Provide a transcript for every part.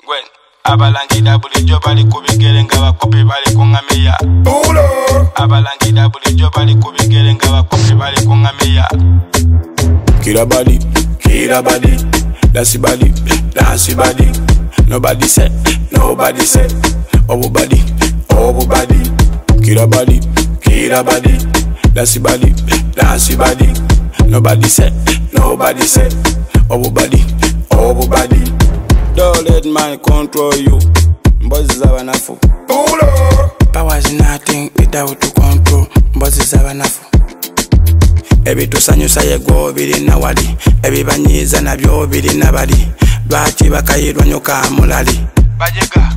Gwen, abalangida bulijjo bali kubigere nga bakopi bali kungameya. Abalangida bulijjo bali kubigere nga bakopi bali kungameya. Kira body, that's the body, that's the body. Nobody said, oh body. Kira body, that's the body, that's the body. Nobody said, oh body. Don't let man control you. Bosses have enough. Power is nothing without to control. Bosses have enough. Ebitusanyusa yego biri nawali, ebibanyiza nabyo biri nabali. Lwaki bakayirwa nyoka mulali bajega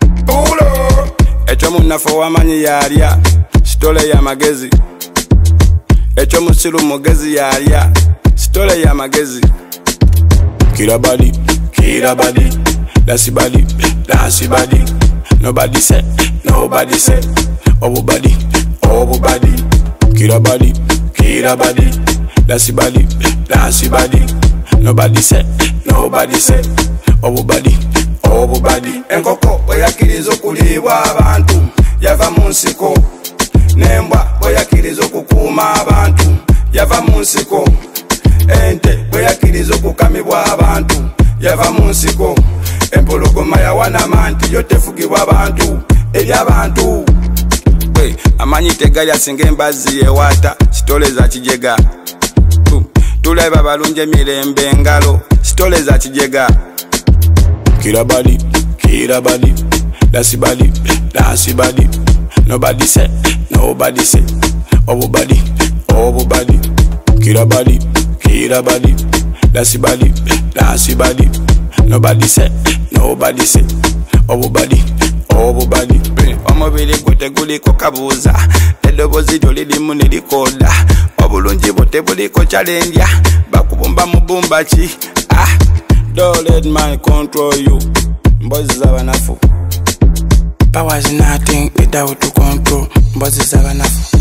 ekyo munafu wamanyi yalya sitole ya magezi, ekyo musiru mugezi yalya sitole ya magezi. Kira body, that's the body. Nobody said, oh body. Kira body, that's the body. Nobody said, oh body. Enkoko bweyakiriza okulibwa abantu yava mu nsiko, nembwa bweyakiriza okukuuma abantu yava mu nsiko, ente bweyakiriza okukamibwa abantu yava mu nsiko, empologoma yawanama nti yo tefugibwa abantu eri abantu. Amanyi tegalya singa embazzi yewaata sitole za kijega. Tulaba balungi emirembe engalo sitole za kijega. Kira body, that's the body. Nobody said, oh body. Kira body, that's the body. Nobody said, oh body. Omubiri gwote guliko kabuuza, eddoboozi lyo lirimu ne likoda, obulungi bwote buliko chalengya, bakubumba mu bumba ki. Don't let man control you. Bosses have enough. Power is nothing without to control. Bosses have enough.